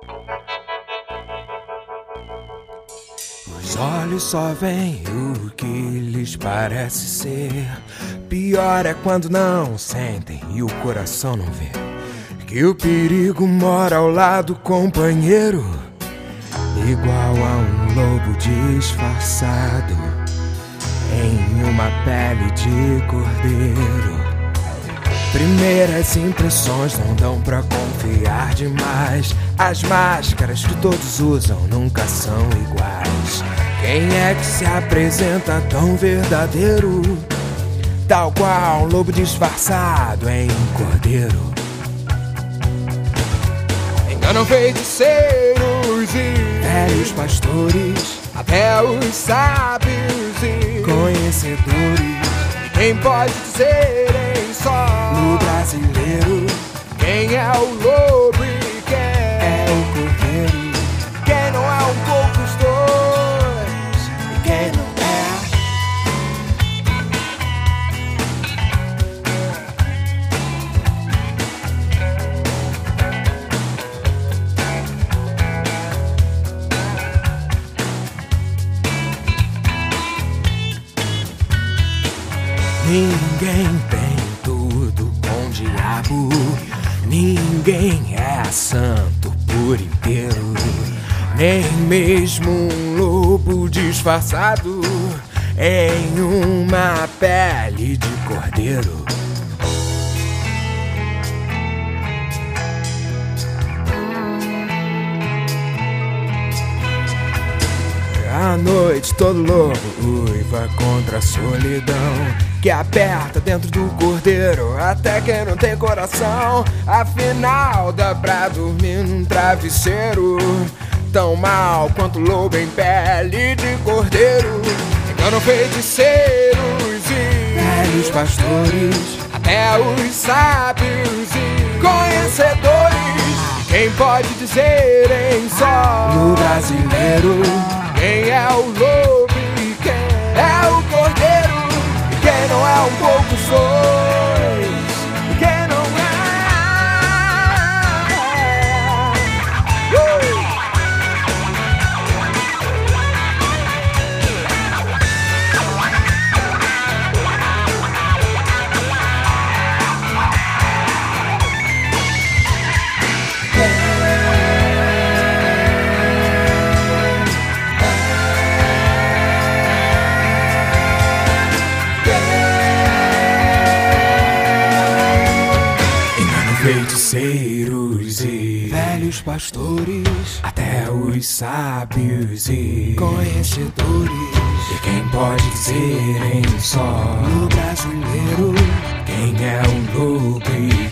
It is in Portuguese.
Os olhos só veem o que lhes parece ser. Pior é quando não sentem e o coração não vê que o perigo mora ao lado, companheiro, igual a um lobo disfarçado em uma pele de cordeiro. Primeiras impressões não dão pra confiar demais. As máscaras que todos usam nunca são iguais. Quem é que se apresenta tão verdadeiro, tal qual um lobo disfarçado em cordeiro? Enganam feiticeiros e velhos pastores, até os sábios e conhecedores. Quem pode dizer em só no brasileiro quem é o lobo e quem é o cordeiro? Quem não é um pouco os dois e quem não é? Ninguém tem tudo com o diabo, ninguém é santo por inteiro, nem mesmo um lobo disfarçado em uma pele de cordeiro. À noite todo lobo uiva contra a solidão que aperta dentro do cordeiro até quem não tem coração. Afinal dá pra dormir num travesseiro tão mal quanto lobo em pele de cordeiro. Enganam feiticeiros e velhos pastores, até os sábios e conhecedores. Quem pode dizer em só no brasileiro quem é o lobo e quem é o cordeiro? E quem não é um pouco os dois? E quem não é? Feiticeiros e velhos pastores, até os sábios e conhecedores. E quem pode dizer em só no brasileiro quem é um lobo?